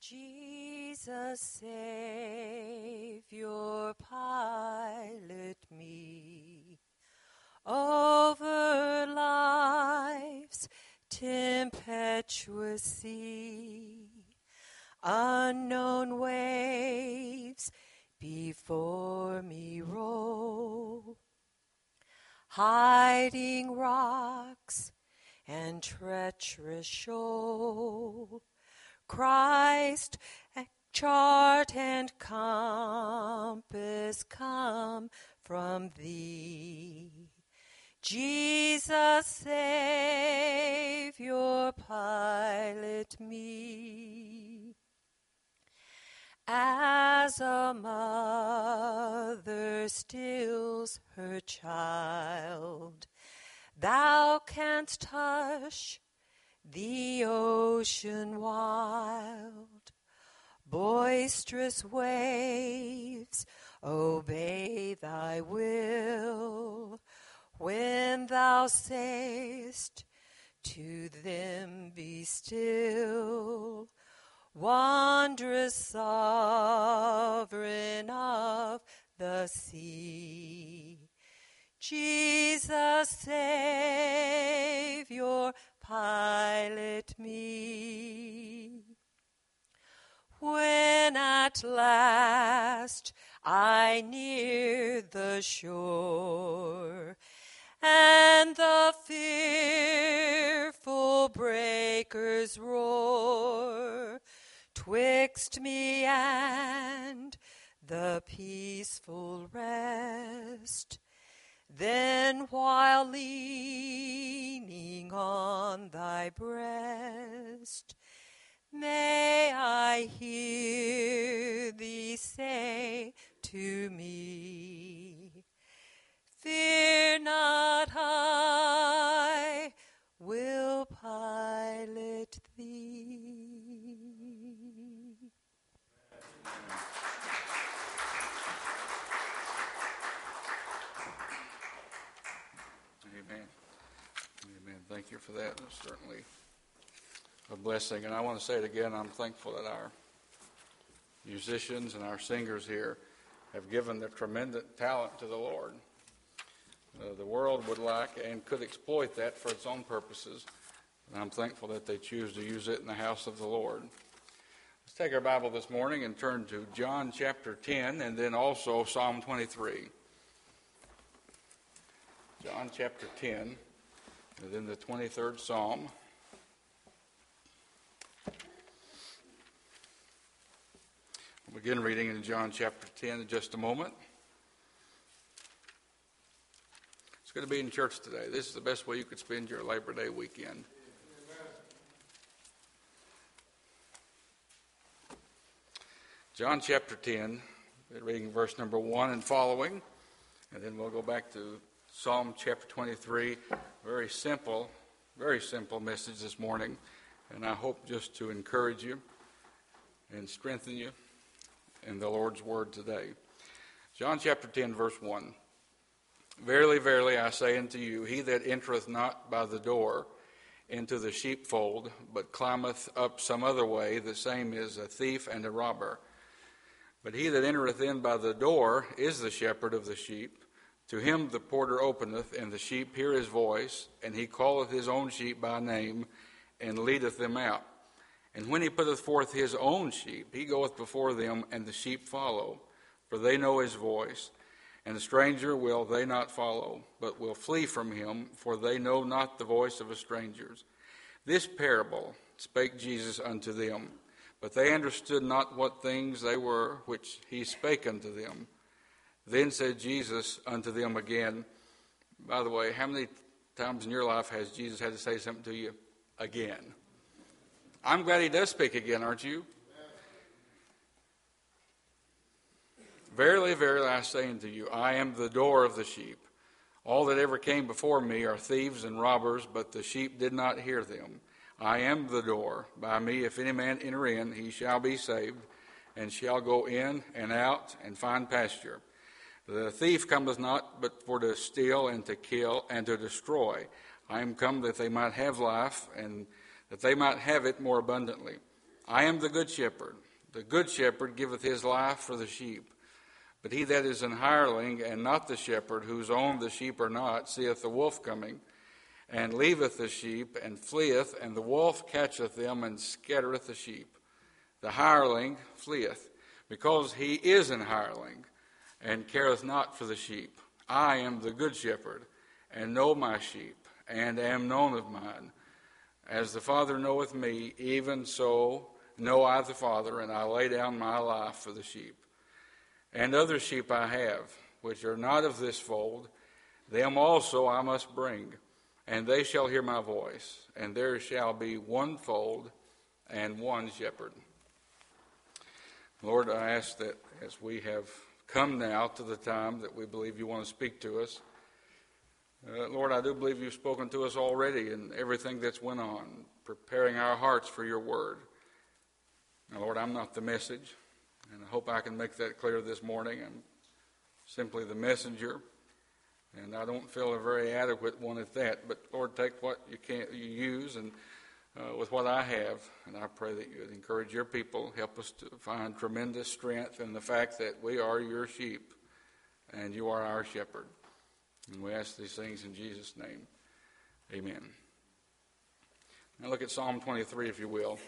Jesus, Savior, pilot me over life's tempestuous sea. Unknown waves before me roll, hiding rocks and treacherous shoal. Christ, chart and compass come from thee. Jesus, Savior, pilot me. As a mother stills her child, thou canst hush the ocean wild. Boisterous waves obey thy will, when thou sayest to them, be still. Wondrous sovereign of the sea, Jesus, Savior, pilot me. When at last I near the shore, and the fearful breakers roar twixt me and the peaceful rest, then while leaning on thy breast, may I hear thee say to me, fear not, I will pilot thee. Amen. Amen. Thank you for that. It's certainly a blessing. And I want to say it again, I'm thankful that our musicians and our singers here have given their tremendous talent to the Lord. The world would like and could exploit that for its own purposes. And I'm thankful that they choose to use it in the house of the Lord. Let's take our Bible this morning and turn to John chapter 10 and then also Psalm 23. John chapter 10 and then the 23rd Psalm. We'll begin reading in John chapter 10 in just a moment. It's going to be in church today. This is the best way you could spend your Labor Day weekend. John chapter 10, reading verse number 1 and following, and then we'll go back to Psalm chapter 23. Very simple message this morning, and I hope just to encourage you and strengthen you in the Lord's word today. John chapter 10, verse 1. Verily, verily, I say unto you, he that entereth not by the door into the sheepfold, but climbeth up some other way, the same is a thief and a robber. But he that entereth in by the door is the shepherd of the sheep. To him the porter openeth, and the sheep hear his voice, and he calleth his own sheep by name, and leadeth them out. And when he putteth forth his own sheep, he goeth before them, and the sheep follow, for they know his voice. And the stranger will they not follow, but will flee from him, for they know not the voice of a stranger. This parable spake Jesus unto them, but they understood not what things they were which he spake unto them. Then said Jesus unto them again. By the way, how many times in your life has Jesus had to say something to you again? I'm glad he does speak again, aren't you? Verily, verily, I say unto you, I am the door of the sheep. All that ever came before me are thieves and robbers, but the sheep did not hear them. I am the door. By me, if any man enter in, he shall be saved, and shall go in and out and find pasture. The thief cometh not but for to steal and to kill and to destroy. I am come that they might have life, and that they might have it more abundantly. I am the good shepherd. The good shepherd giveth his life for the sheep. But he that is an hireling, and not the shepherd, whose own the sheep are not, seeth the wolf coming, and leaveth the sheep, and fleeth, and the wolf catcheth them, and scattereth the sheep. The hireling fleeth, because he is an hireling, and careth not for the sheep. I am the good shepherd, and know my sheep, and am known of mine. As the Father knoweth me, even so know I the Father, and I lay down my life for the sheep. And other sheep I have, which are not of this fold, them also I must bring, and they shall hear my voice, and there shall be one fold and one shepherd. Lord, I ask that as we have come now to the time that we believe you want to speak to us, Lord, I do believe you've spoken to us already in everything that's went on, preparing our hearts for your word. Now, Lord, I'm not the message, and I hope I can make that clear this morning. I'm simply the messenger, and I don't feel a very adequate one at that. But, Lord, take what you use and with what I have, and I pray that you would encourage your people, help us to find tremendous strength in the fact that we are your sheep, and you are our shepherd. And we ask these things in Jesus' name. Amen. Now look at Psalm 23, if you will.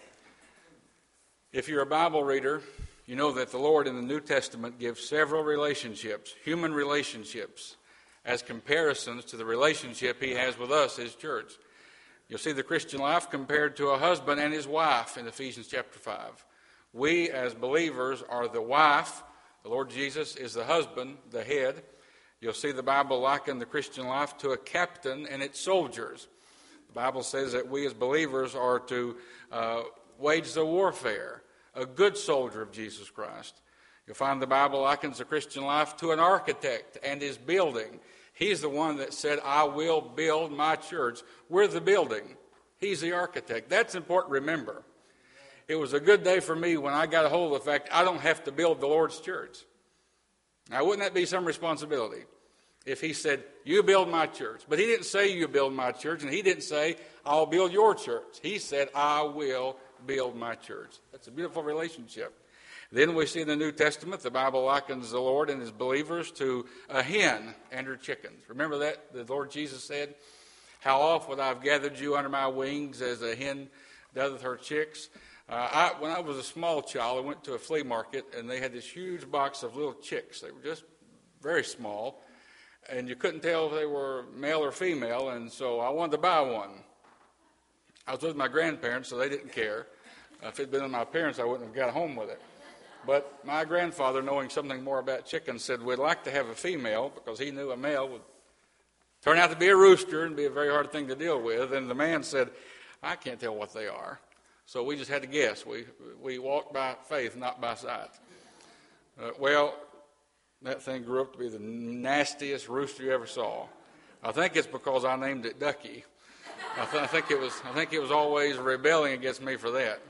If you're a Bible reader, you know that the Lord in the New Testament gives several relationships, human relationships, as comparisons to the relationship he has with us, his church. You'll see the Christian life compared to a husband and his wife in Ephesians chapter 5. We, as believers, are the wife. The Lord Jesus is the husband, the head. You'll see the Bible liken the Christian life to a captain and its soldiers. The Bible says that we as believers are to wage the warfare, a good soldier of Jesus Christ. You'll find the Bible likens the Christian life to an architect and his building. He's the one that said, I will build my church. We're the building. He's the architect. That's important to remember. It was a good day for me when I got a hold of the fact I don't have to build the Lord's church. Now, wouldn't that be some responsibility if he said, you build my church? But he didn't say you build my church, and he didn't say, I'll build your church. He said, I will build my church. That's a beautiful relationship. Then we see in the New Testament, the Bible likens the Lord and his believers to a hen and her chickens. Remember that? The Lord Jesus said, how oft would I have gathered you under my wings as a hen doth her chicks? When I was a small child, I went to a flea market, and they had this huge box of little chicks. They were just very small, and you couldn't tell if they were male or female, and so I wanted to buy one. I was with my grandparents, so they didn't care. If it had been with my parents, I wouldn't have got home with it. But my grandfather, knowing something more about chickens, said we'd like to have a female because he knew a male would turn out to be a rooster and be a very hard thing to deal with. And the man said, I can't tell what they are. So we just had to guess. We walked by faith, not by sight. Well, that thing grew up to be the nastiest rooster you ever saw. I think it's because I named it Ducky. I think it was always rebelling against me for that.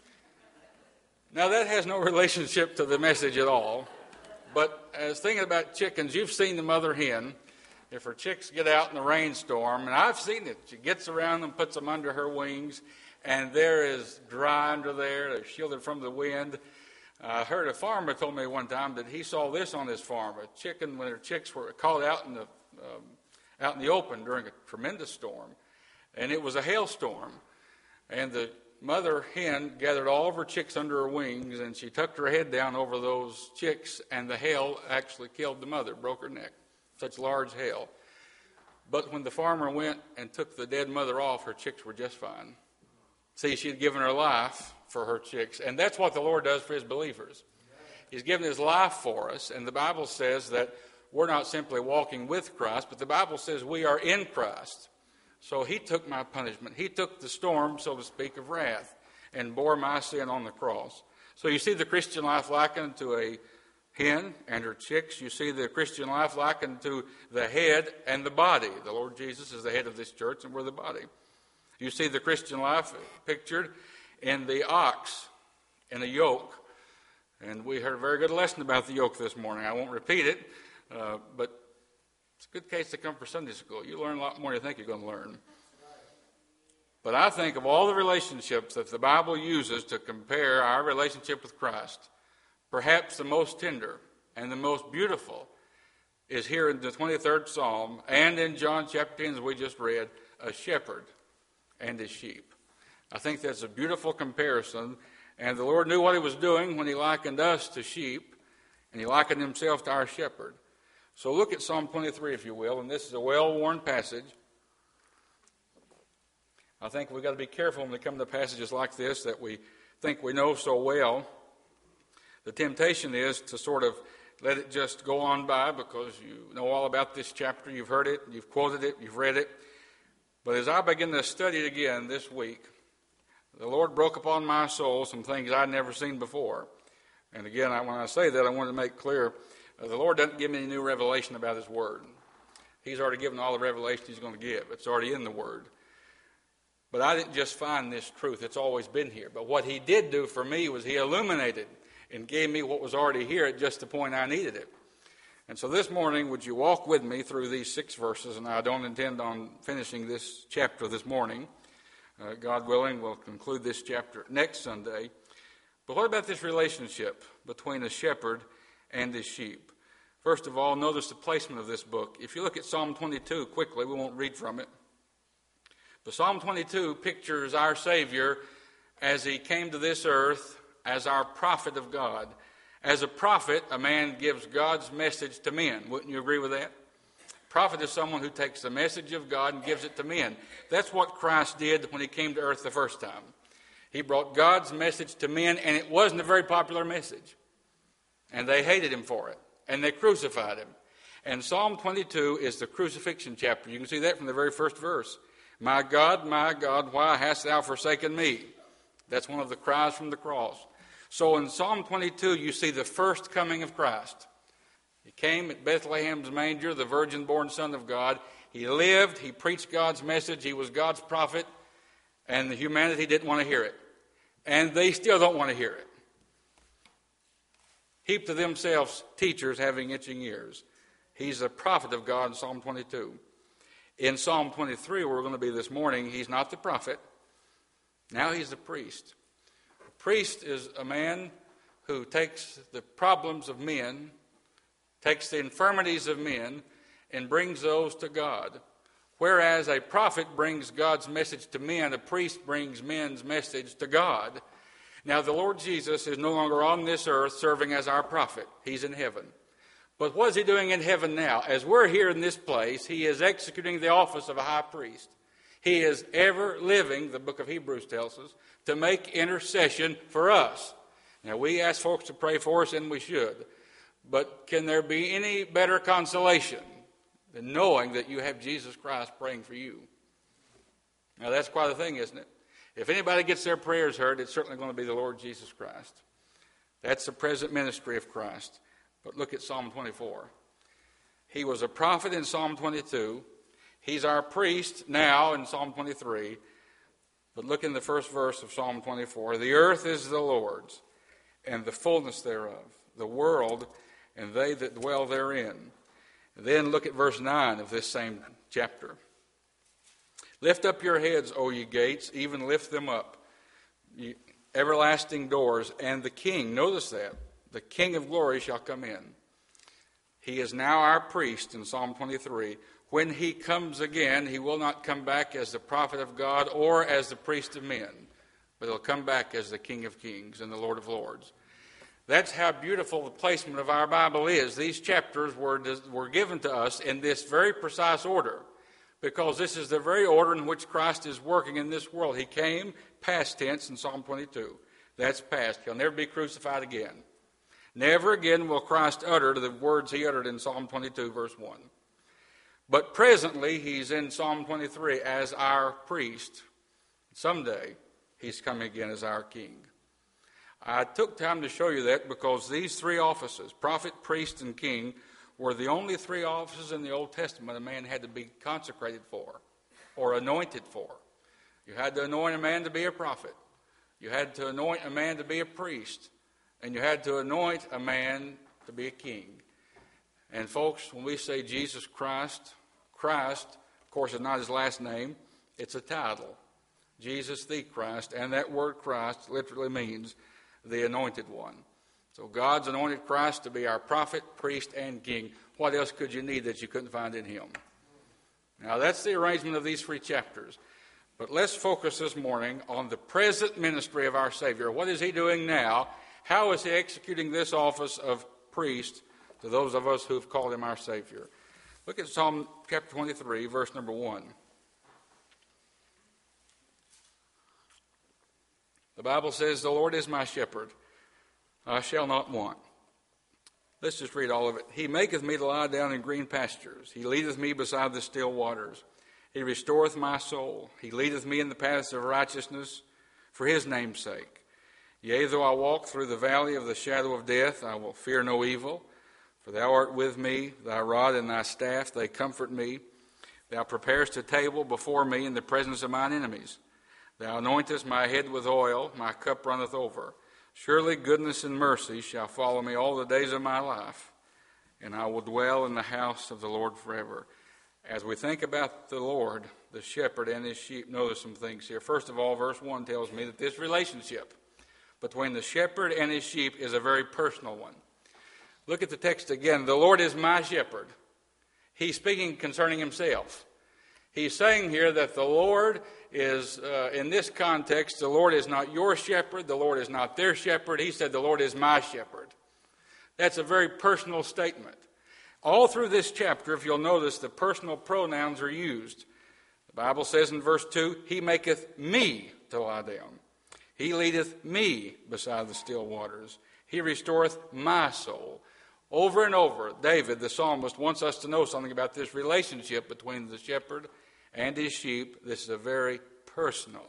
Now, that has no relationship to the message at all. But as thinking about chickens, you've seen the mother hen. If her chicks get out in the rainstorm, and I've seen it, she gets around them, puts them under her wings, and there is dry under there. They're shielded from the wind. I heard a farmer told me one time that he saw this on his farm. A chicken, when her chicks were caught out in the open during a tremendous storm, and it was a hailstorm. And the mother hen gathered all of her chicks under her wings, and she tucked her head down over those chicks, and the hail actually killed the mother, broke her neck. Such large hail. But when the farmer went and took the dead mother off, her chicks were just fine. See, she had given her life for her chicks, and that's what the Lord does for his believers. He's given his life for us, and the Bible says that we're not simply walking with Christ, but the Bible says we are in Christ. So he took my punishment. He took the storm, so to speak, of wrath and bore my sin on the cross. So you see the Christian life likened to a hen and her chicks. You see the Christian life likened to the head and the body. The Lord Jesus is the head of this church, and we're the body. You see the Christian life pictured in the ox and the yoke. And we heard a very good lesson about the yoke this morning. I won't repeat it, but it's a good case to come for Sunday school. You learn a lot more than you think you're going to learn. But I think of all the relationships that the Bible uses to compare our relationship with Christ, perhaps the most tender and the most beautiful is here in the 23rd Psalm and in John chapter 10, as we just read, a shepherd and his sheep. I think that's a beautiful comparison, and the Lord knew what he was doing when he likened us to sheep, and he likened himself to our shepherd. So look at Psalm 23, if you will, and this is a well-worn passage. I think we've got to be careful when we come to passages like this that we think we know so well. The temptation is to sort of let it just go on by because you know all about this chapter, you've heard it, you've quoted it, you've read it. But as I begin to study it again this week, the Lord broke upon my soul some things I'd never seen before. And again, when I say that, I want to make clear, the Lord doesn't give me any new revelation about his word. He's already given all the revelation he's going to give. It's already in the word. But I didn't just find this truth. It's always been here. But what he did do for me was he illuminated and gave me what was already here at just the point I needed it. And so this morning, would you walk with me through these 6 verses? And I don't intend on finishing this chapter this morning. God willing, we'll conclude this chapter next Sunday. But what about this relationship between a shepherd and his sheep? First of all, notice the placement of this book. If you look at Psalm 22 quickly, we won't read from it. But Psalm 22 pictures our Savior as he came to this earth as our prophet of God. As a prophet, a man gives God's message to men. Wouldn't you agree with that? Prophet is someone who takes the message of God and gives it to men. That's what Christ did when he came to earth the first time. He brought God's message to men, and it wasn't a very popular message. And they hated him for it, and they crucified him. And Psalm 22 is the crucifixion chapter. You can see that from the very first verse. My God, why hast thou forsaken me? That's one of the cries from the cross. So in Psalm 22, you see the first coming of Christ. He came at Bethlehem's manger, the virgin-born Son of God. He lived, he preached God's message, he was God's prophet, and the humanity didn't want to hear it. And they still don't want to hear it. Heap to themselves teachers having itching ears. He's a prophet of God in Psalm 22. In Psalm 23, where we're going to be this morning, he's not the prophet. Now he's the priest. A priest is a man who takes the problems of men, takes the infirmities of men, and brings those to God. Whereas a prophet brings God's message to men, a priest brings men's message to God. Now the Lord Jesus is no longer on this earth serving as our prophet. He's in heaven. But what is he doing in heaven now? As we're here in this place, he is executing the office of a high priest. He is ever living, the book of Hebrews tells us, to make intercession for us. Now, we ask folks to pray for us, and we should. But can there be any better consolation than knowing that you have Jesus Christ praying for you? Now, that's quite a thing, isn't it? If anybody gets their prayers heard, it's certainly going to be the Lord Jesus Christ. That's the present ministry of Christ. But look at Psalm 24. He was a prophet in Psalm 22. He's our priest now in Psalm 23. But look in the first verse of Psalm 24. The earth is the Lord's, and the fullness thereof, the world, and they that dwell therein. And then look at verse 9 of this same chapter. Lift up your heads, O ye gates, even lift them up, ye everlasting doors, and the King, notice that, the King of glory shall come in. He is now our priest in Psalm 23. When he comes again, he will not come back as the prophet of God or as the priest of men, but he'll come back as the King of kings and the Lord of lords. That's how beautiful the placement of our Bible is. These chapters were given to us in this very precise order, because this is the very order in which Christ is working in this world. He came, past tense, in Psalm 22. That's past. He'll never be crucified again. Never again will Christ utter the words he uttered in Psalm 22, verse 1. But presently, he's in Psalm 23 as our priest. Someday, he's coming again as our king. I took time to show you that because these 3 offices, prophet, priest, and king, were the only 3 offices in the Old Testament a man had to be consecrated for or anointed for. You had to anoint a man to be a prophet. You had to anoint a man to be a priest. And you had to anoint a man to be a king. And folks, when we say Jesus Christ, Christ, of course, is not his last name. It's a title. Jesus the Christ, and that word Christ literally means the anointed one. So God's anointed Christ to be our prophet, priest, and king. What else could you need that you couldn't find in him? Now that's the arrangement of these 3 chapters. But let's focus this morning on the present ministry of our Savior. What is he doing now? How is he executing this office of priest to those of us who have called him our Savior? Look at Psalm chapter 23, verse number 1. The Bible says, "The Lord is my shepherd, I shall not want." Let's just read all of it. "He maketh me to lie down in green pastures. He leadeth me beside the still waters. He restoreth my soul. He leadeth me in the paths of righteousness for his name's sake. Yea, though I walk through the valley of the shadow of death, I will fear no evil. For thou art with me, thy rod and thy staff, they comfort me. Thou preparest a table before me in the presence of mine enemies. Thou anointest my head with oil, my cup runneth over. Surely goodness and mercy shall follow me all the days of my life, and I will dwell in the house of the Lord forever." As we think about the Lord, the shepherd, and his sheep, notice some things here. First of all, verse 1 tells me that this relationship between the shepherd and his sheep is a very personal one. Look at the text again. "The Lord is my shepherd." He's speaking concerning himself. He's saying here that the Lord is, in this context, the Lord is not your shepherd, the Lord is not their shepherd. He said, "The Lord is my shepherd." That's a very personal statement. All through this chapter, if you'll notice, the personal pronouns are used. The Bible says in verse 2, "He maketh me to lie down. He leadeth me beside the still waters. He restoreth my soul." Over and over, David, the psalmist, wants us to know something about this relationship between the shepherd and his sheep. This is a very personal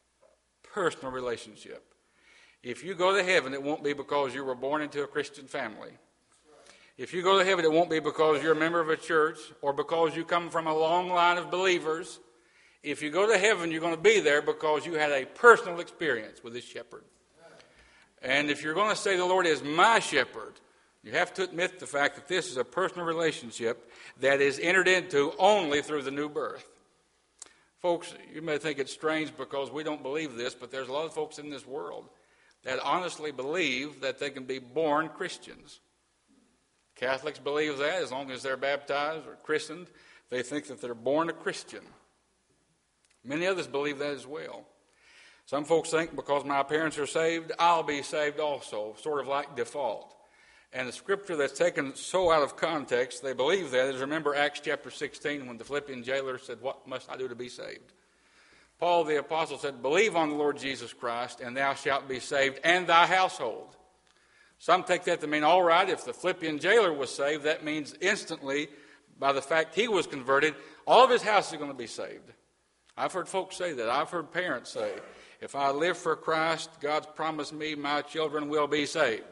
relationship. If you go to heaven, it won't be because you were born into a Christian family. If you go to heaven, it won't be because you're a member of a church or because you come from a long line of believers. If you go to heaven, you're going to be there because you had a personal experience with this shepherd. And if you're going to say the Lord is my shepherd, you have to admit the fact that this is a personal relationship that is entered into only through the new birth. Folks, you may think it's strange because we don't believe this, but there's a lot of folks in this world that honestly believe that they can be born Christians. Catholics believe that as long as they're baptized or christened, they think that they're born a Christian. Many others believe that as well. Some folks think because my parents are saved, I'll be saved also, sort of like default. And the scripture that's taken so out of context, they believe that, is remember Acts chapter 16 when the Philippian jailer said, "What must I do to be saved?" Paul the apostle said, "Believe on the Lord Jesus Christ, and thou shalt be saved, and thy household." Some take that to mean, all right, if the Philippian jailer was saved, that means instantly, by the fact he was converted, all of his house is going to be saved. I've heard folks say that. I've heard parents say, if I live for Christ, God's promised me my children will be saved.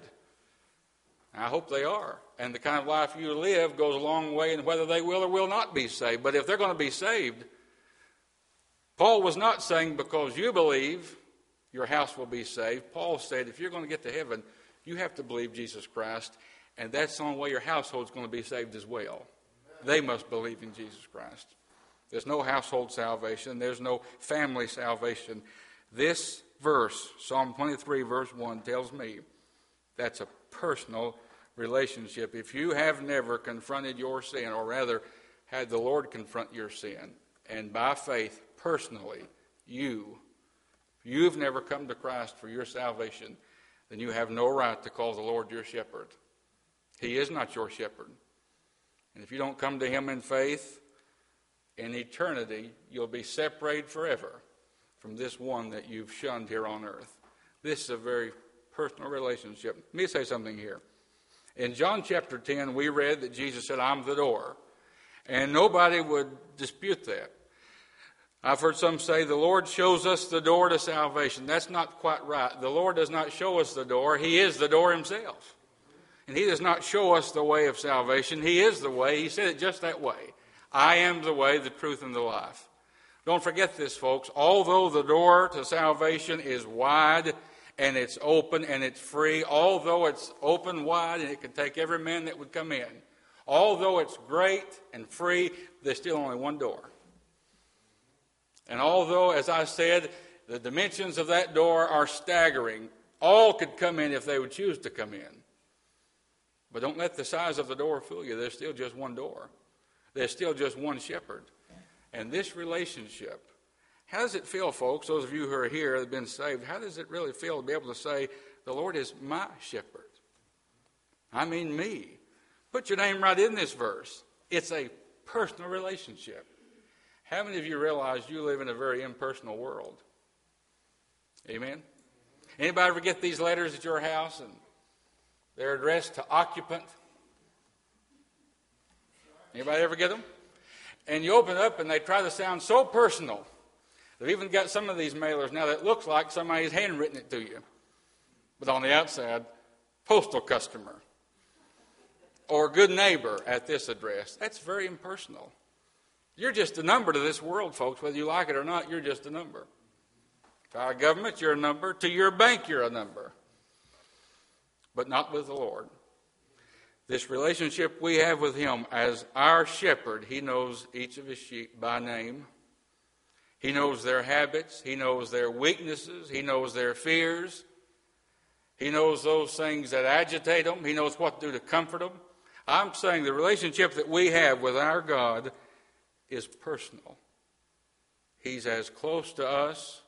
I hope they are. And the kind of life you live goes a long way in whether they will or will not be saved. But if they're going to be saved, Paul was not saying because you believe your house will be saved. Paul said if you're going to get to heaven, you have to believe Jesus Christ. And that's the only way your household is going to be saved as well. They must believe in Jesus Christ. There's no household salvation. There's no family salvation. This verse, Psalm 23, verse 1, tells me that's a personal relationship. If you have never confronted your sin, or rather had the Lord confront your sin, and by faith, personally, you've never come to Christ for your salvation, then you have no right to call the Lord your shepherd. He is not your shepherd. And if you don't come to him in faith, in eternity, you'll be separated forever from this one that you've shunned here on earth. This is a very personal relationship. Let me say something here. In John chapter 10, we read that Jesus said, "I'm the door." And nobody would dispute that. I've heard some say the Lord shows us the door to salvation. That's not quite right. The Lord does not show us the door. He is the door himself. And he does not show us the way of salvation. He is the way. He said it just that way. I am the way, the truth, and the life. Don't forget this, folks. Although the door to salvation is wide and it's open and it's free, although it's open wide and it can take every man that would come in, although it's great and free, there's still only one door. And although, as I said, the dimensions of that door are staggering. All could come in if they would choose to come in. But don't let the size of the door fool you. There's still just one door. There's still just one shepherd. And this relationship, how does it feel, folks, those of you who are here that have been saved, how does it really feel to be able to say, the Lord is my shepherd? I mean me. Put your name right in this verse. It's a personal relationship. How many of you realize you live in a very impersonal world? Amen? Anybody ever get these letters at your house and they're addressed to occupant? Anybody ever get them? And you open up and they try to sound so personal. They've even got some of these mailers now that looks like somebody's handwritten it to you. But on the outside, postal customer or good neighbor at this address. That's very impersonal. You're just a number to this world, folks. Whether you like it or not, you're just a number. To our government, you're a number. To your bank, you're a number. But not with the Lord. This relationship we have with Him as our shepherd, He knows each of His sheep by name. He knows their habits. He knows their weaknesses. He knows their fears. He knows those things that agitate them. He knows what to do to comfort them. I'm saying the relationship that we have with our God is personal. He's as close to us,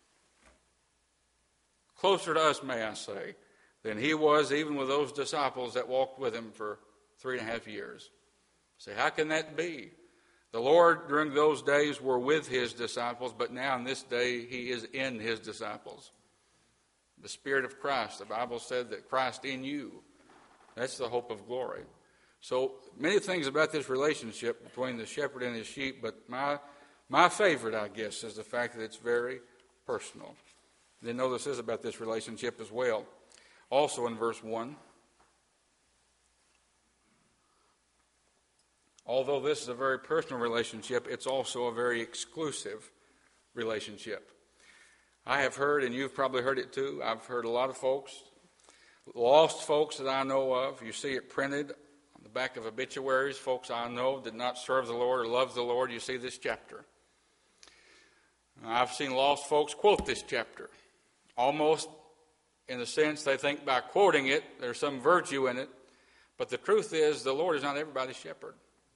closer to us, may I say, than He was even with those disciples that walked with Him for 3.5 years. Say, how can that be? The Lord during those days were with His disciples, but now in this day He is in His disciples. The Spirit of Christ, the Bible said that Christ in you, that's the hope of glory. So many things about this relationship between the shepherd and his sheep, but my favorite, I guess, is the fact that it's very personal. Then notice this about this relationship as well. Also in verse 1, although this is a very personal relationship, it's also a very exclusive relationship. I have heard, and you've probably heard it too, I've heard a lot of folks, lost folks that I know of, you see it printed on the back of obituaries, folks I know did not serve the Lord or love the Lord, you see this chapter. I've seen lost folks quote this chapter, almost in the sense they think by quoting it, there's some virtue in it, but the truth is the Lord is not everybody's shepherd.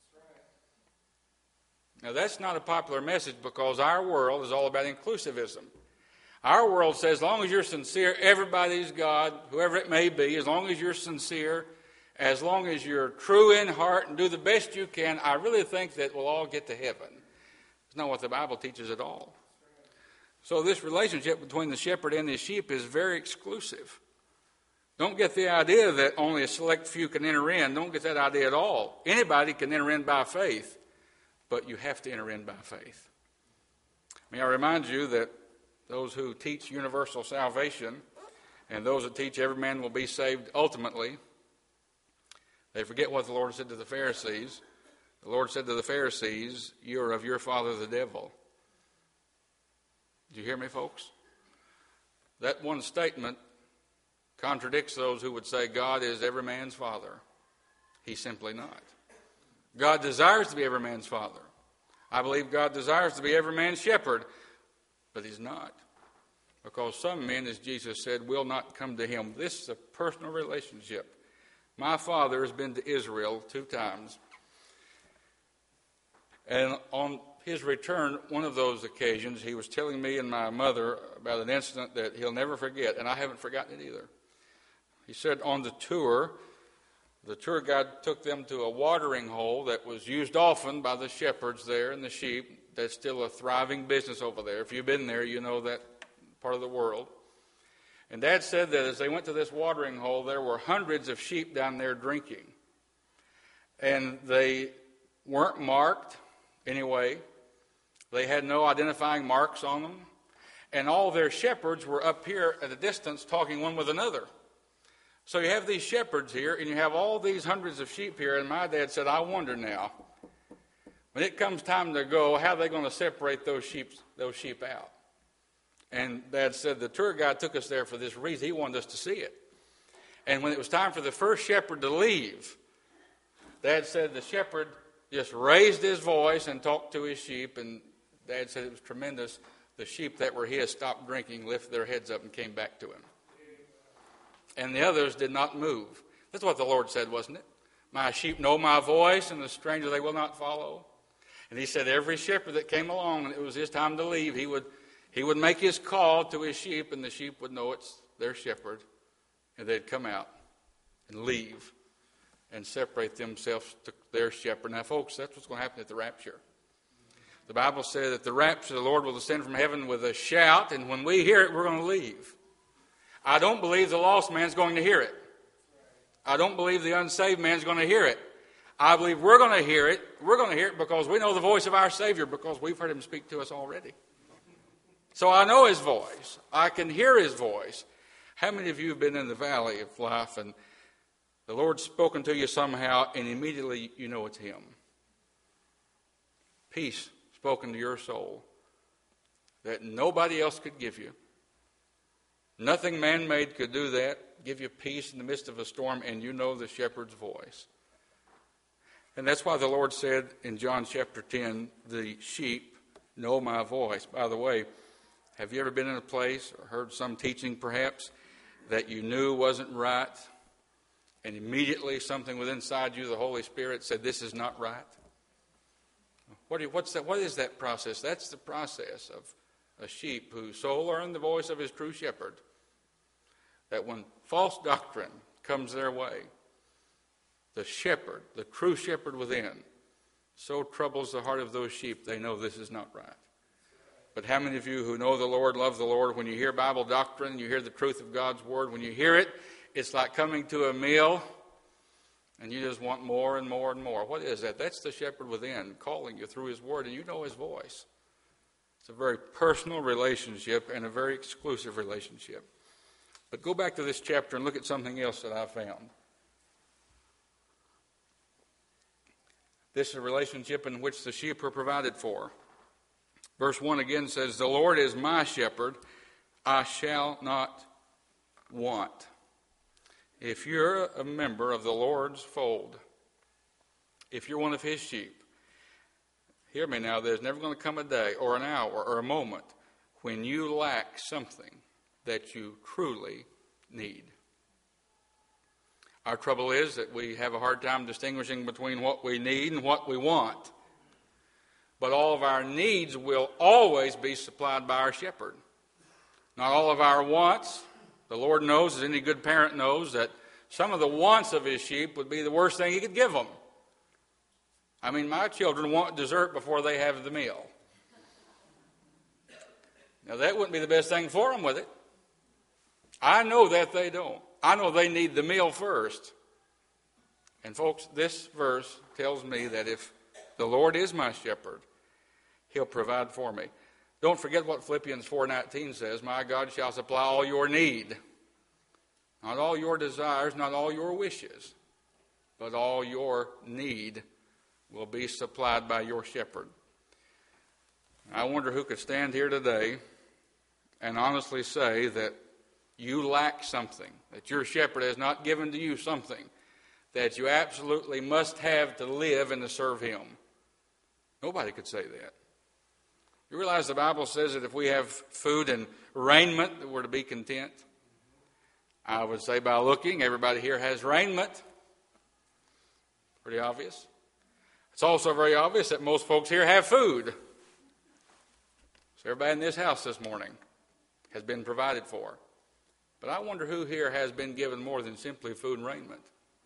Now that's not a popular message because our world is all about inclusivism. Our world says as long as you're sincere, everybody's God, whoever it may be, as long as you're sincere, as long as you're true in heart and do the best you can, I really think that we'll all get to heaven. It's not what the Bible teaches at all. So this relationship between the shepherd and his sheep is very exclusive. Don't get the idea that only a select few can enter in. Don't get that idea at all. Anybody can enter in by faith, but you have to enter in by faith. May I remind you that those who teach universal salvation and those that teach every man will be saved ultimately, they forget what the Lord said to the Pharisees. The Lord said to the Pharisees, you are of your father the devil. Did you hear me, folks? That one statement contradicts those who would say God is every man's father. He's simply not. God desires to be every man's father. I believe God desires to be every man's shepherd, but He's not. Because some men, as Jesus said, will not come to Him. This is a personal relationship. My father has been to Israel 2 times. And on his return, one of those occasions, he was telling me and my mother about an incident that he'll never forget, and I haven't forgotten it either. He said on the tour guide took them to a watering hole that was used often by the shepherds there and the sheep. That's still a thriving business over there. If you've been there, you know that part of the world. And Dad said that as they went to this watering hole, there were hundreds of sheep down there drinking. And they weren't marked anyway. They had no identifying marks on them. And all their shepherds were up here at a distance talking one with another. So you have these shepherds here, and you have all these hundreds of sheep here. And my dad said, I wonder now, when it comes time to go, how are they going to separate those sheep out? And Dad said the tour guide took us there for this reason. He wanted us to see it. And when it was time for the first shepherd to leave, Dad said the shepherd just raised his voice and talked to his sheep. And Dad said it was tremendous the sheep that were his stopped drinking, lifted their heads up, and came back to him. And the others did not move. That's what the Lord said, wasn't it? My sheep know my voice, and the stranger they will not follow. And he said every shepherd that came along, and it was his time to leave, he would make his call to his sheep, and the sheep would know it's their shepherd. And they'd come out and leave and separate themselves to their shepherd. Now, folks, that's what's going to happen at the rapture. The Bible says that the rapture, the Lord will descend from heaven with a shout, and when we hear it, we're going to leave. I don't believe the lost man's going to hear it. I don't believe the unsaved man's going to hear it. I believe we're going to hear it. We're going to hear it because we know the voice of our Savior, because we've heard him speak to us already. So I know his voice. I can hear his voice. How many of you have been in the valley of life and the Lord's spoken to you somehow and immediately you know it's him? Peace spoken to your soul that nobody else could give you. Nothing man-made could do that. Give you peace in the midst of a storm, and you know the shepherd's voice. And that's why the Lord said in John chapter 10, the sheep know my voice. By the way, have you ever been in a place or heard some teaching perhaps that you knew wasn't right, and immediately something within inside you, the Holy Spirit, said this is not right? What is that process? That's the process of a sheep who so learned the voice of his true shepherd that when false doctrine comes their way, the shepherd, the true shepherd within, so troubles the heart of those sheep, they know this is not right. But how many of you who know the Lord, love the Lord, when you hear Bible doctrine, you hear the truth of God's Word, when you hear it, it's like coming to a meal and you just want more and more and more. What is that? That's the shepherd within calling you through his Word, and you know his voice. It's a very personal relationship and a very exclusive relationship. But go back to this chapter and look at something else that I found. This is a relationship in which the sheep are provided for. Verse 1 again says, the Lord is my shepherd, I shall not want. If you're a member of the Lord's fold, if you're one of his sheep, hear me now, there's never going to come a day or an hour or a moment when you lack something that you truly need. Our trouble is that we have a hard time distinguishing between what we need and what we want. But all of our needs will always be supplied by our shepherd. Not all of our wants. The Lord knows, as any good parent knows, that some of the wants of his sheep would be the worst thing he could give them. I mean, my children want dessert before they have the meal. Now, that wouldn't be the best thing for them with it. I know that they don't. I know they need the meal first. And folks, this verse tells me that if the Lord is my shepherd, he'll provide for me. Don't forget what Philippians 4:19 says, my God shall supply all your need. Not all your desires, not all your wishes, but all your need will be supplied by your shepherd. I wonder who could stand here today and honestly say that you lack something, that your shepherd has not given to you something that you absolutely must have to live and to serve him. Nobody could say that. You realize the Bible says that if we have food and raiment, that we're to be content. I would say by looking, everybody here has raiment. Pretty obvious. It's also very obvious that most folks here have food. So everybody in this house this morning has been provided for. But I wonder who here has been given more than simply food and raiment.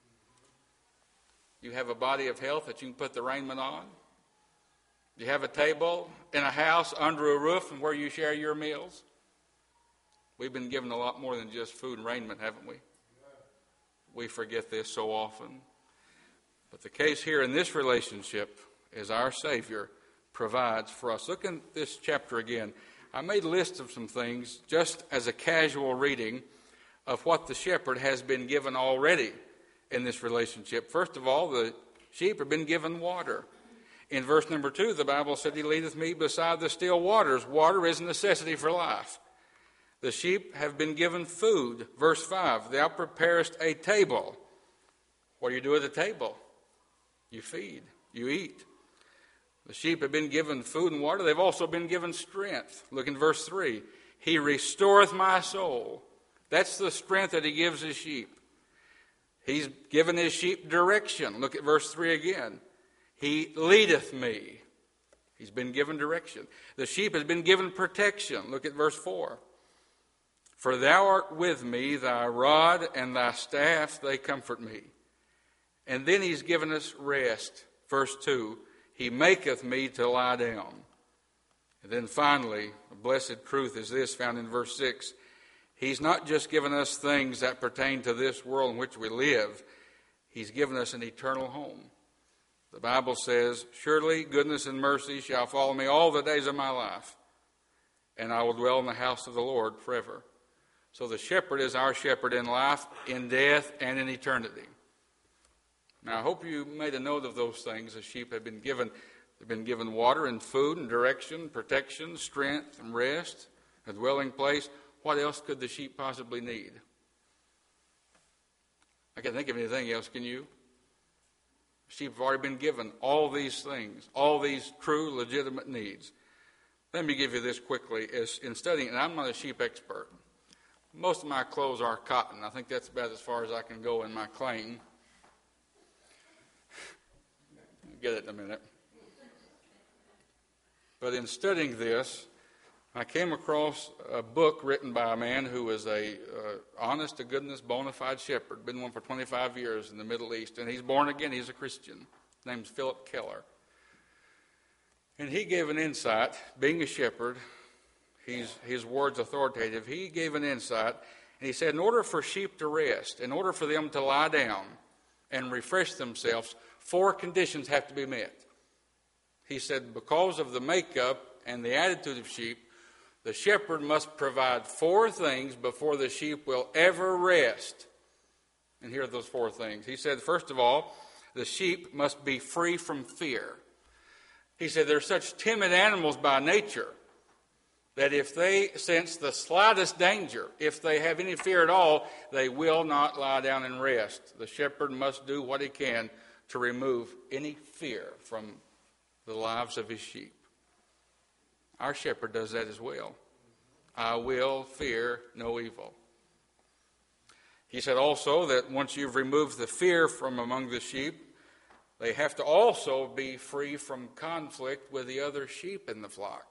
You have a body of health that you can put the raiment on. You have a table in a house under a roof and where you share your meals. We've been given a lot more than just food and raiment, haven't we? We forget this so often. But the case here in this relationship is our Savior provides for us. Look in this chapter again. I made a list of some things just as a casual reading of what the shepherd has been given already in this relationship. First of all, the sheep have been given water. In verse number 2, the Bible said, he leadeth me beside the still waters. Water is a necessity for life. The sheep have been given food. Verse 5, thou preparest a table. What do you do at the table? You feed, you eat. The sheep have been given food and water. They've also been given strength. Look in verse 3. He restoreth my soul. That's the strength that he gives his sheep. He's given his sheep direction. Look at verse 3 again. He leadeth me. He's been given direction. The sheep has been given protection. Look at verse 4. For thou art with me, thy rod and thy staff, they comfort me. And then he's given us rest. Verse 2. He maketh me to lie down. And then finally, a blessed truth is this found in verse 6. He's not just given us things that pertain to this world in which we live. He's given us an eternal home. The Bible says, surely goodness and mercy shall follow me all the days of my life, and I will dwell in the house of the Lord forever. So the shepherd is our shepherd in life, in death, and in eternity. Now I hope you made a note of those things. The sheep have been given. They've been given water and food and direction, protection, strength and rest, a dwelling place. What else could the sheep possibly need? I can't think of anything else, can you? Sheep have already been given all these things, all these true, legitimate needs. Let me give you this quickly. In studying, and I'm not a sheep expert. Most of my clothes are cotton. I think that's about as far as I can go in my claim. I'll get it in a minute. But in studying this, I came across a book written by a man who was a honest-to-goodness, bona fide shepherd. Been one for 25 years in the Middle East. And he's born again. He's a Christian. His name's Philip Keller. And he gave an insight, being a shepherd, his word's authoritative. He gave an insight, and he said, in order for sheep to rest, in order for them to lie down and refresh themselves, 4 conditions have to be met. He said, because of the makeup and the attitude of sheep, the shepherd must provide 4 things before the sheep will ever rest. And here are those 4 things. He said, first of all, the sheep must be free from fear. He said they're such timid animals by nature that if they sense the slightest danger, if they have any fear at all, they will not lie down and rest. The shepherd must do what he can to remove any fear from the lives of his sheep. Our shepherd does that as well. I will fear no evil. He said also that once you've removed the fear from among the sheep, they have to also be free from conflict with the other sheep in the flock.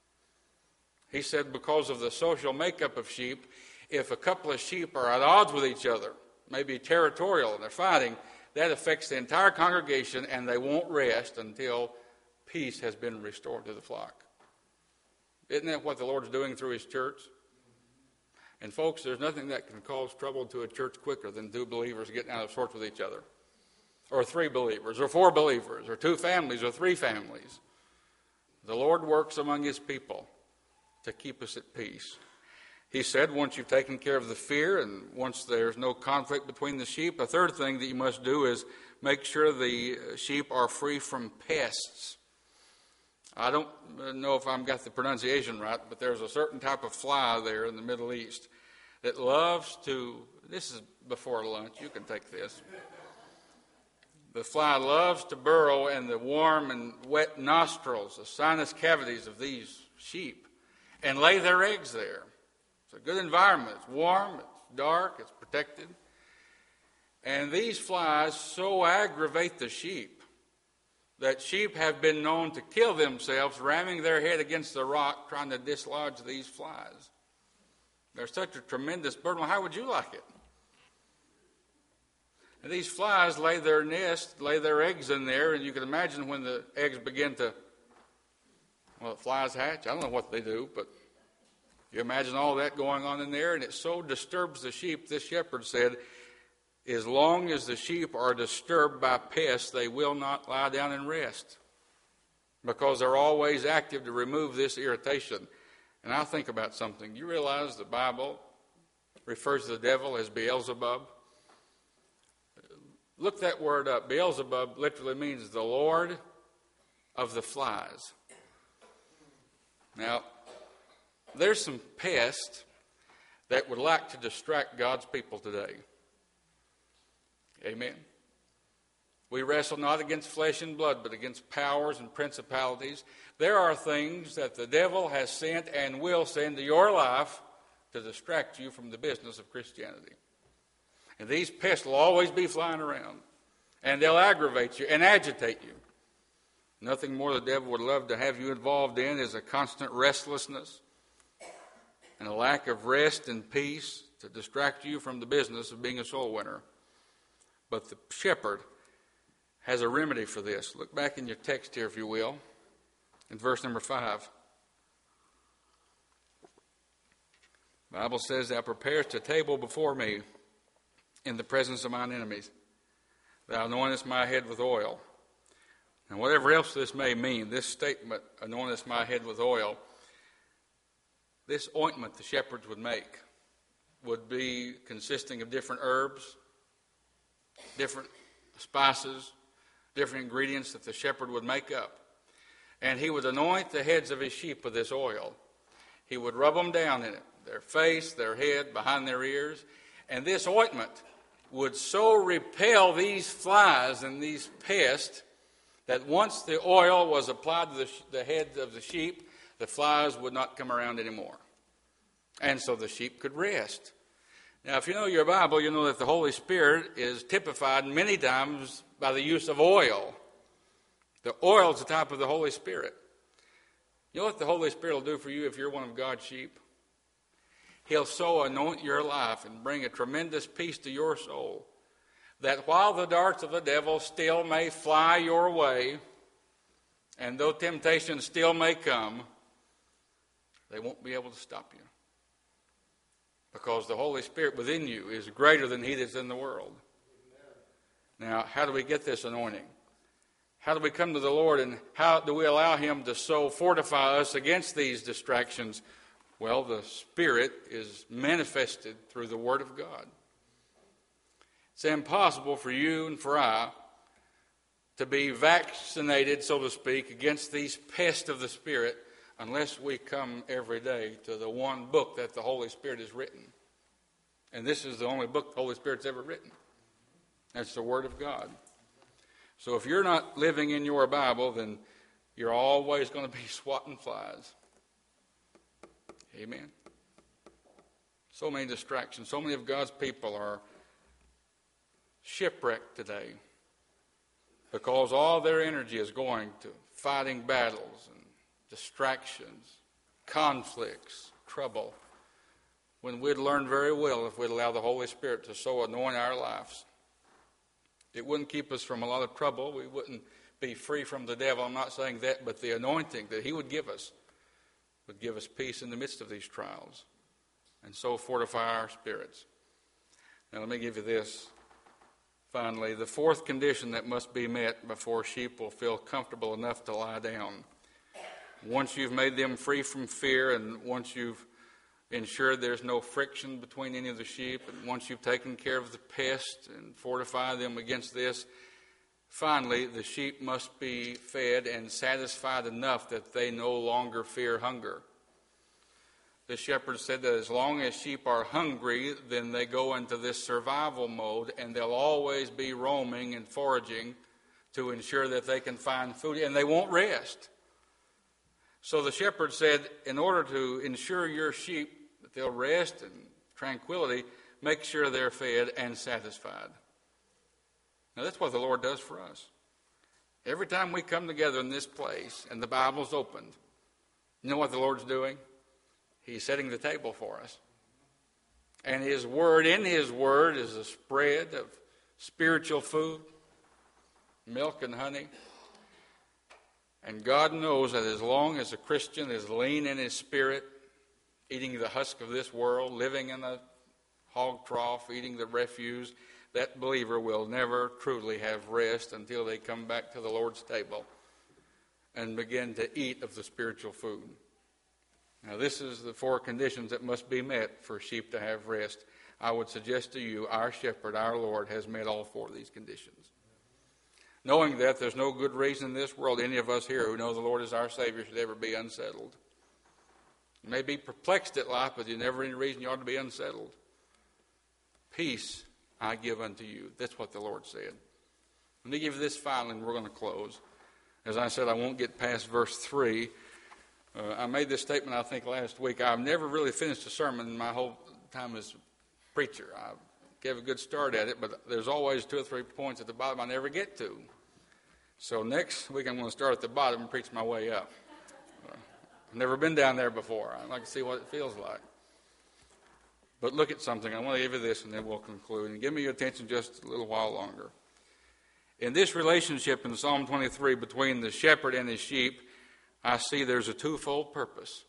He said because of the social makeup of sheep, if a couple of sheep are at odds with each other, maybe territorial, and they're fighting, that affects the entire congregation, and they won't rest until peace has been restored to the flock. Isn't that what the Lord's doing through his church? And folks, there's nothing that can cause trouble to a church quicker than 2 believers getting out of sorts with each other. Or 3 believers, or 4 believers, or 2 families, or 3 families. The Lord works among his people to keep us at peace. He said once you've taken care of the fear and once there's no conflict between the sheep, a third thing that you must do is make sure the sheep are free from pests. I don't know if I've got the pronunciation right, but there's a certain type of fly there in the Middle East that loves to, this is before lunch, you can take this. The fly loves to burrow in the warm and wet nostrils, the sinus cavities of these sheep, and lay their eggs there. It's a good environment. It's warm, it's dark, it's protected. And these flies so aggravate the sheep that sheep have been known to kill themselves, ramming their head against the rock, trying to dislodge these flies. They're such a tremendous burden. Well, how would you like it? And these flies lay their nest, lay their eggs in there, and you can imagine when the eggs begin to, well, flies hatch. I don't know what they do, but you imagine all that going on in there, and it so disturbs the sheep. This shepherd said, as long as the sheep are disturbed by pests, they will not lie down and rest because they're always active to remove this irritation. And I think about something. You realize the Bible refers to the devil as Beelzebub? Look that word up. Beelzebub literally means the Lord of the flies. Now, there's some pests that would like to distract God's people today. Amen. We wrestle not against flesh and blood, but against powers and principalities. There are things that the devil has sent and will send to your life to distract you from the business of Christianity. And these pests will always be flying around. And they'll aggravate you and agitate you. Nothing more the devil would love to have you involved in is a constant restlessness and a lack of rest and peace to distract you from the business of being a soul winner. But the shepherd has a remedy for this. Look back in your text here, if you will, in verse number 5. The Bible says, "Thou preparest a table before me in the presence of mine enemies. Thou anointest my head with oil." And whatever else this may mean, this statement, "anointest my head with oil," this ointment the shepherds would make would be consisting of different herbs, different spices, different ingredients that the shepherd would make up. And he would anoint the heads of his sheep with this oil. He would rub them down in it, their face, their head, behind their ears. And this ointment would so repel these flies and these pests that once the oil was applied to the heads of the sheep, the flies would not come around anymore. And so the sheep could rest. Now, if you know your Bible, you know that the Holy Spirit is typified many times by the use of oil. The oil is the type of the Holy Spirit. You know what the Holy Spirit will do for you if you're one of God's sheep? He'll so anoint your life and bring a tremendous peace to your soul that while the darts of the devil still may fly your way, and though temptation still may come, they won't be able to stop you. Because the Holy Spirit within you is greater than he that's in the world. Now, how do we get this anointing? How do we come to the Lord, and how do we allow him to so fortify us against these distractions? Well, the Spirit is manifested through the Word of God. It's impossible for you and for I to be vaccinated, so to speak, against these pests of the Spirit unless we come every day to the one book that the Holy Spirit has written. And this is the only book the Holy Spirit's ever written. That's the Word of God. So if you're not living in your Bible, then you're always going to be swatting flies. Amen. So many distractions. So many of God's people are shipwrecked today because all their energy is going to fighting battles and distractions, conflicts, trouble, when we'd learn very well if we'd allow the Holy Spirit to so anoint our lives. It wouldn't keep us from a lot of trouble. We wouldn't be free from the devil. I'm not saying that, but the anointing that he would give us peace in the midst of these trials and so fortify our spirits. Now let me give you this. Finally, the fourth condition that must be met before sheep will feel comfortable enough to lie down. Once you've made them free from fear, and once you've ensured there's no friction between any of the sheep, and once you've taken care of the pest and fortified them against this, finally the sheep must be fed and satisfied enough that they no longer fear hunger. The shepherd said that as long as sheep are hungry, then they go into this survival mode, and they'll always be roaming and foraging to ensure that they can find food, and they won't rest. So the shepherd said, in order to ensure your sheep that they'll rest in tranquility, make sure they're fed and satisfied. Now that's what the Lord does for us. Every time we come together in this place and the Bible's opened, you know what the Lord's doing? He's setting the table for us. And His Word, in His Word is a spread of spiritual food, milk and honey. And God knows that as long as a Christian is lean in his spirit, eating the husk of this world, living in a hog trough, eating the refuse, that believer will never truly have rest until they come back to the Lord's table and begin to eat of the spiritual food. Now, this is the four conditions that must be met for sheep to have rest. I would suggest to you, our shepherd, our Lord, has met all four of these conditions. Knowing that there's no good reason in this world any of us here who know the Lord is our Savior should ever be unsettled. You may be perplexed at life, but there's never any reason you ought to be unsettled. Peace I give unto you. That's what the Lord said. Let me give you this finally, and we're going to close. As I said, I won't get past verse 3. I made this statement, I think, last week. I've never really finished a sermon in my whole time as preacher. I gave a good start at it, but there's always 2 or 3 points at the bottom I never get to. So next week I'm going to start at the bottom and preach my way up. I've never been down there before. I'd like to see what it feels like. But look at something. I want to give you this, and then we'll conclude. And give me your attention just a little while longer. In this relationship in Psalm 23 between the shepherd and his sheep, I see there's a twofold purpose.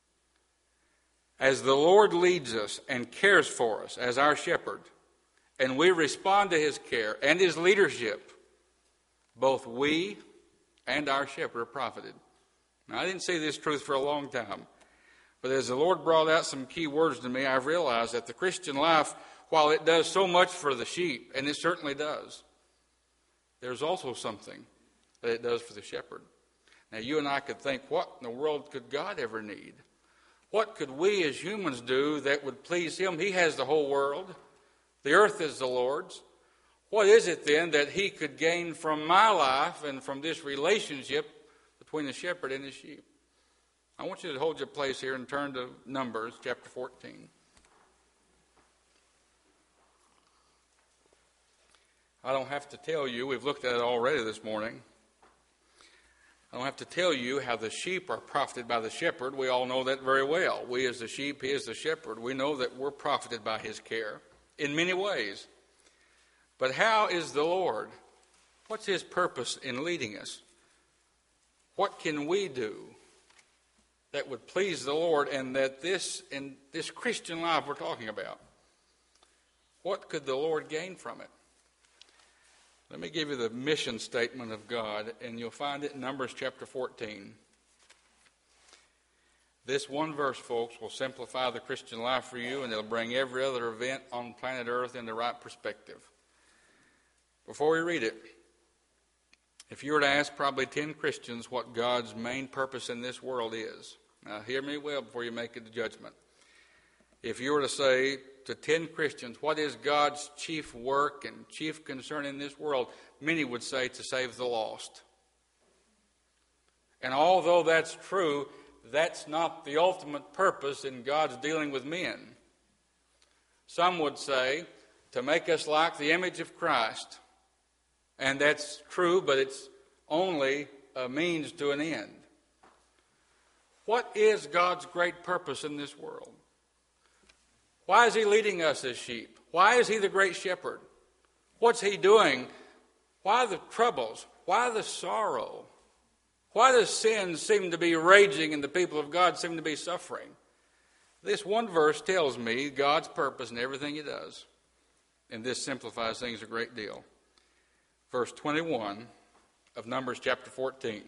As the Lord leads us and cares for us as our shepherd, and we respond to his care and his leadership, both we and our shepherd are profited. Now, I didn't see this truth for a long time, but as the Lord brought out some key words to me, I've realized that the Christian life, while it does so much for the sheep, and it certainly does, there's also something that it does for the shepherd. Now, you and I could think, what in the world could God ever need? What could we as humans do that would please him? He has the whole world. The earth is the Lord's. What is it then that he could gain from my life and from this relationship between the shepherd and his sheep? I want you to hold your place here and turn to Numbers chapter 14. I don't have to tell you, we've looked at it already this morning. I don't have to tell you how the sheep are profited by the shepherd. We all know that very well. We as the sheep, he is the shepherd. We know that we're profited by his care in many ways. But how is the Lord? What's his purpose in leading us? What can we do that would please the Lord and that in this Christian life we're talking about? What could the Lord gain from it? Let me give you the mission statement of God, and you'll find it in Numbers chapter 14. This one verse, folks, will simplify the Christian life for you, and it'll bring every other event on planet Earth into right perspective. Before we read it, if you were to ask probably 10 Christians what God's main purpose in this world is, now hear me well before you make a judgment. If you were to say to 10 Christians, what is God's chief work and chief concern in this world? Many would say to save the lost. And although that's true, that's not the ultimate purpose in God's dealing with men. Some would say to make us like the image of Christ. And that's true, but it's only a means to an end. What is God's great purpose in this world? Why is he leading us as sheep? Why is he the great shepherd? What's he doing? Why the troubles? Why the sorrow? Why does sin seem to be raging and the people of God seem to be suffering? This one verse tells me God's purpose in everything he does. And this simplifies things a great deal. Verse 21 of Numbers chapter 14.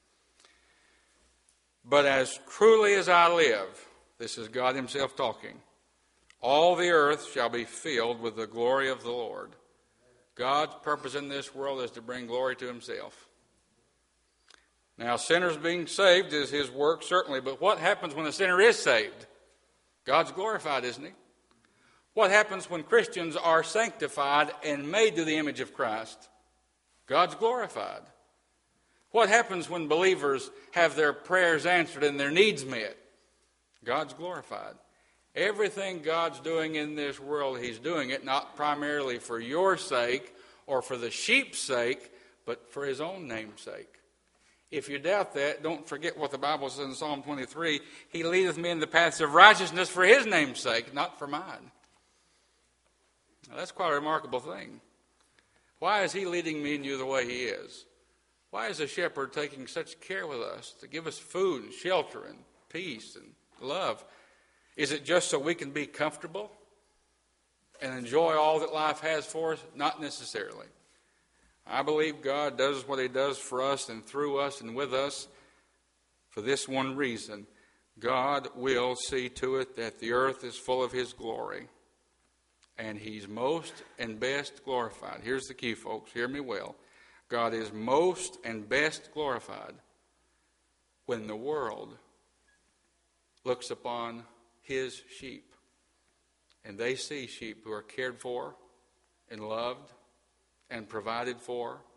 But as truly as I live, this is God himself talking, all the earth shall be filled with the glory of the Lord. God's purpose in this world is to bring glory to himself. Now, sinners being saved is his work, certainly, but what happens when a sinner is saved? God's glorified, isn't he? What happens when Christians are sanctified and made to the image of Christ? God's glorified. What happens when believers have their prayers answered and their needs met? God's glorified. Everything God's doing in this world, he's doing it not primarily for your sake or for the sheep's sake, but for his own name's sake. If you doubt that, don't forget what the Bible says in Psalm 23. He leadeth me in the paths of righteousness for his name's sake, not for mine. Now, that's quite a remarkable thing. Why is he leading me and you the way he is? Why is the shepherd taking such care with us to give us food and shelter and peace and love? Is it just so we can be comfortable and enjoy all that life has for us? Not necessarily. I believe God does what he does for us and through us and with us for this one reason. God will see to it that the earth is full of his glory. And he's most and best glorified. Here's the key, folks. Hear me well. God is most and best glorified when the world looks upon his sheep. And they see sheep who are cared for and loved and provided for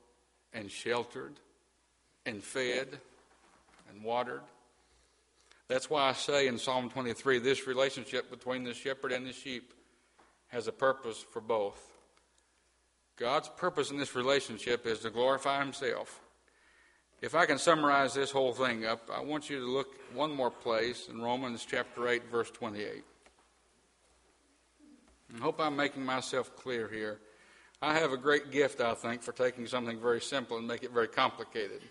and sheltered and fed and watered. That's why I say in Psalm 23, this relationship between the shepherd and the sheep has a purpose for both. God's purpose in this relationship is to glorify himself. If I can summarize this whole thing up, I want you to look one more place in Romans chapter 8, verse 28. I hope I'm making myself clear here. I have a great gift, I think, for taking something very simple and make it very complicated.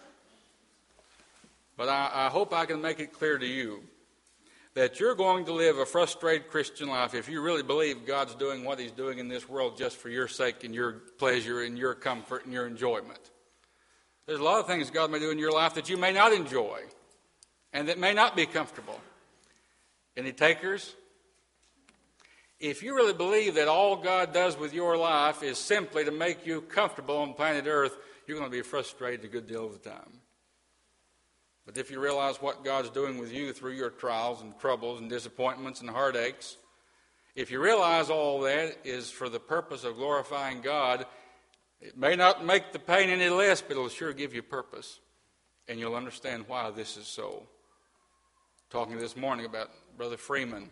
But I hope I can make it clear to you that you're going to live a frustrated Christian life if you really believe God's doing what he's doing in this world just for your sake and your pleasure and your comfort and your enjoyment. There's a lot of things God may do in your life that you may not enjoy and that may not be comfortable. Any takers? If you really believe that all God does with your life is simply to make you comfortable on planet Earth, you're going to be frustrated a good deal of the time. But if you realize what God's doing with you through your trials and troubles and disappointments and heartaches, if you realize all that is for the purpose of glorifying God, it may not make the pain any less, but it'll sure give you purpose. And you'll understand why this is so. Talking this morning about Brother Freeman.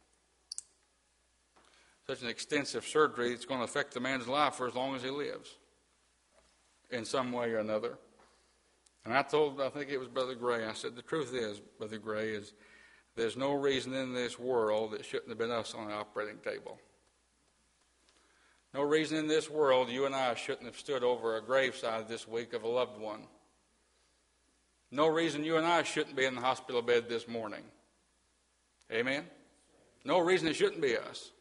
Such an extensive surgery, it's going to affect the man's life for as long as he lives. In some way or another. And I think it was Brother Gray, I said, the truth is, Brother Gray, is there's no reason in this world that shouldn't have been us on the operating table. No reason in this world you and I shouldn't have stood over a graveside this week of a loved one. No reason you and I shouldn't be in the hospital bed this morning. Amen? No reason it shouldn't be us.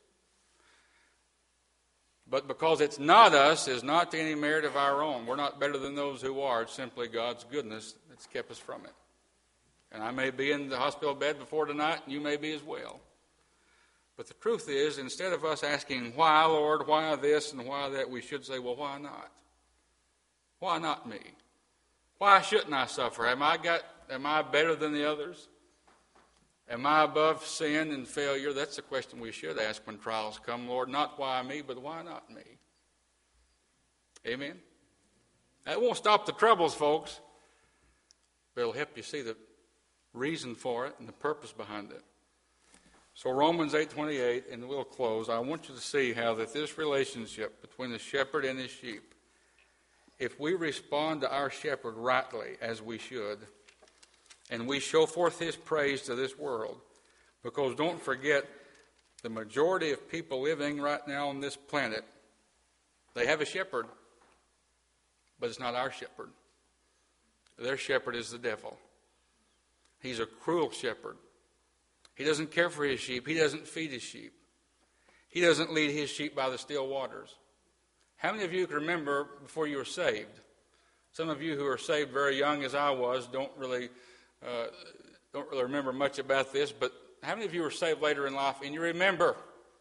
But because it's not us is not to any merit of our own. We're not better than those who are. It's simply God's goodness that's kept us from it. And I may be in the hospital bed before tonight, and you may be as well. But the truth is, instead of us asking, why, Lord, why this and why that, we should say, well, why not? Why not me? Why shouldn't I suffer? Am I better than the others? Am I above sin and failure? That's the question we should ask when trials come, Lord. Not why me, but why not me? Amen? That won't stop the troubles, folks. But it'll help you see the reason for it and the purpose behind it. So Romans 8:28, and we'll close. I want you to see how that this relationship between the shepherd and his sheep, if we respond to our shepherd rightly, as we should, and we show forth his praise to this world, because don't forget, the majority of people living right now on this planet, they have a shepherd, but it's not our shepherd. Their shepherd is the devil. He's a cruel shepherd. He doesn't care for his sheep. He doesn't feed his sheep. He doesn't lead his sheep by the still waters. How many of you can remember before you were saved? Some of you who are saved very young, as I was, don't really remember much about this, but how many of you were saved later in life and you remember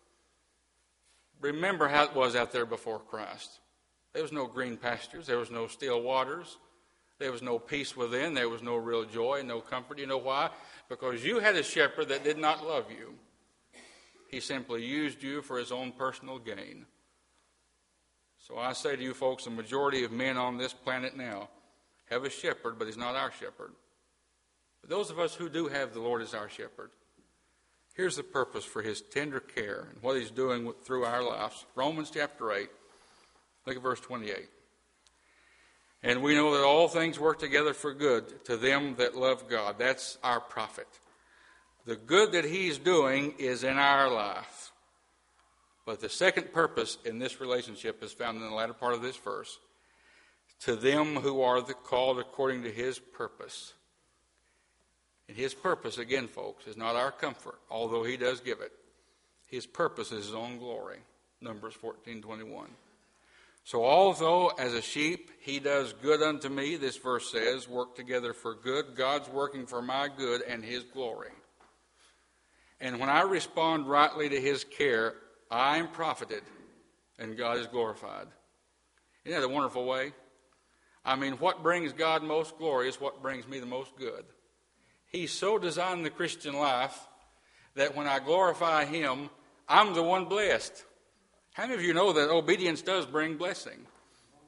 how it was out there before Christ? There was no green pastures. There was no still waters. There was no peace within. There was no real joy, no comfort. You know why? Because you had a shepherd that did not love you. He simply used you for his own personal gain. So I say to you folks, the majority of men on this planet now have a shepherd, but he's not our shepherd. But those of us who do have the Lord as our shepherd, here's the purpose for his tender care and what he's doing through our lives. Romans chapter 8, look at verse 28. And we know that all things work together for good to them that love God. That's our prophet. The good that he's doing is in our life. But the second purpose in this relationship is found in the latter part of this verse. To them who are the called according to his purpose. And his purpose, again, folks, is not our comfort, although he does give it. His purpose is his own glory. Numbers 14:21. So although as a sheep he does good unto me, this verse says, work together for good, God's working for my good and his glory. And when I respond rightly to his care, I am profited and God is glorified. Isn't that a wonderful way? I mean, what brings God most glory is what brings me the most good. He so designed the Christian life that when I glorify him, I'm the one blessed. How many of you know that obedience does bring blessing?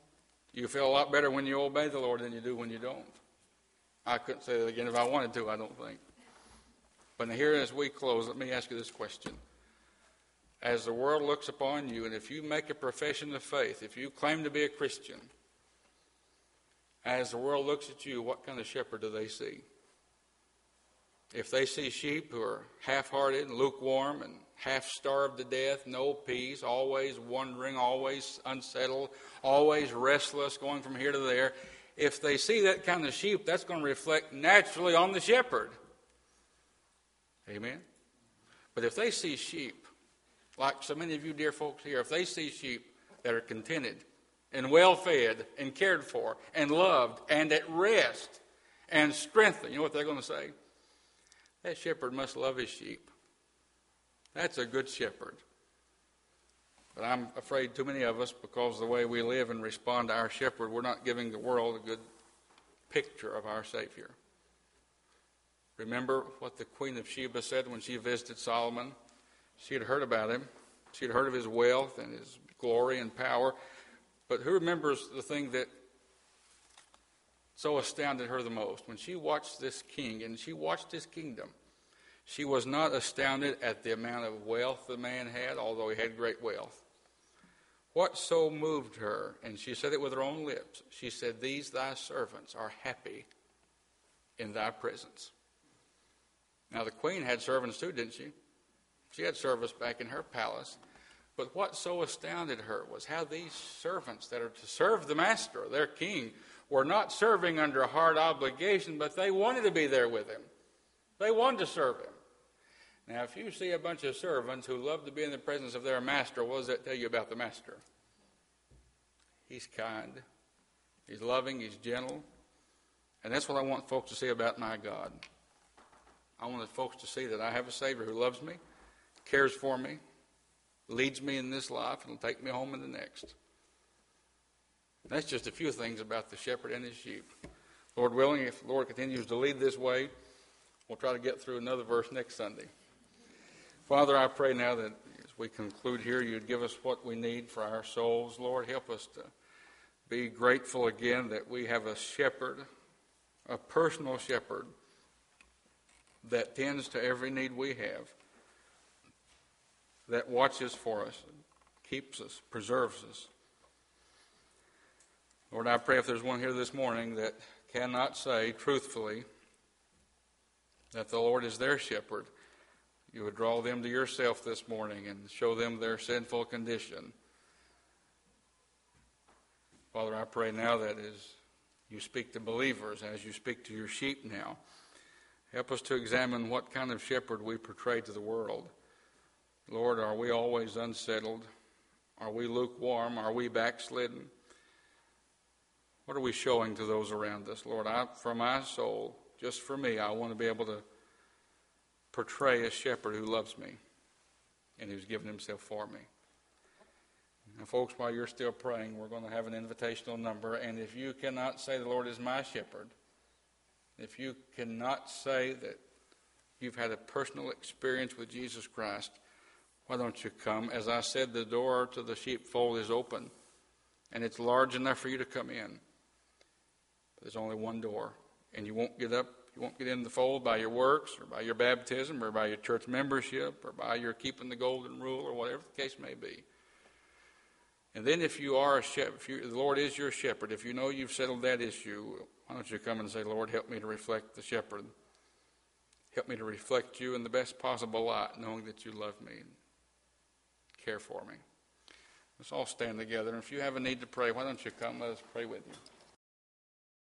You feel a lot better when you obey the Lord than you do when you don't. I couldn't say that again if I wanted to, I don't think. But here as we close, let me ask you this question. As the world looks upon you, and if you make a profession of faith, if you claim to be a Christian, as the world looks at you, what kind of shepherd do they see? If they see sheep who are half-hearted and lukewarm and half-starved to death, no peace, always wandering, always unsettled, always restless, going from here to there, if they see that kind of sheep, that's going to reflect naturally on the shepherd. Amen? But if they see sheep, like so many of you dear folks here, if they see sheep that are contented and well-fed and cared for and loved and at rest and strengthened, you know what they're going to say? That shepherd must love his sheep. That's a good shepherd. But I'm afraid too many of us, because of the way we live and respond to our shepherd, we're not giving the world a good picture of our Savior. Remember what the Queen of Sheba said when she visited Solomon? She had heard about him. She had heard of his wealth and his glory and power. But who remembers the thing that so astounded her the most? When she watched this king and she watched his kingdom, she was not astounded at the amount of wealth the man had, although he had great wealth. What so moved her, and she said it with her own lips, she said, "These thy servants are happy in thy presence." Now the queen had servants too, didn't she? She had servants back in her palace. But what so astounded her was how these servants that are to serve the master, their king, were not serving under a hard obligation, but they wanted to be there with him. They wanted to serve him. Now, if you see a bunch of servants who love to be in the presence of their master, what does that tell you about the master? He's kind. He's loving. He's gentle. And that's what I want folks to see about my God. I want folks to see that I have a Savior who loves me, cares for me, leads me in this life, and will take me home in the next. That's just a few things about the shepherd and his sheep. Lord willing, if the Lord continues to lead this way, we'll try to get through another verse next Sunday. Father, I pray now that as we conclude here, you'd give us what we need for our souls. Lord, help us to be grateful again that we have a shepherd, a personal shepherd, that tends to every need we have, that watches for us, keeps us, preserves us. Lord, I pray if there's one here this morning that cannot say truthfully that the Lord is their shepherd, you would draw them to yourself this morning and show them their sinful condition. Father, I pray now that as you speak to believers, as you speak to your sheep now, help us to examine what kind of shepherd we portray to the world. Lord, are we always unsettled? Are we lukewarm? Are we backslidden? What are we showing to those around us? Lord, for my soul, just for me, I want to be able to portray a shepherd who loves me and who's given himself for me. Now, folks, while you're still praying, we're going to have an invitational number. And if you cannot say the Lord is my shepherd, if you cannot say that you've had a personal experience with Jesus Christ, why don't you come? As I said, the door to the sheepfold is open, and it's large enough for you to come in. But there's only one door, and you won't get in the fold by your works or by your baptism or by your church membership or by your keeping the golden rule or whatever the case may be. And then if you are a shepherd, if the Lord is your shepherd, if you know you've settled that issue, why don't you come and say, Lord, help me to reflect the shepherd. Help me to reflect you in the best possible light, knowing that you love me and care for me. Let's all stand together. And if you have a need to pray, why don't you come? Let us pray with you.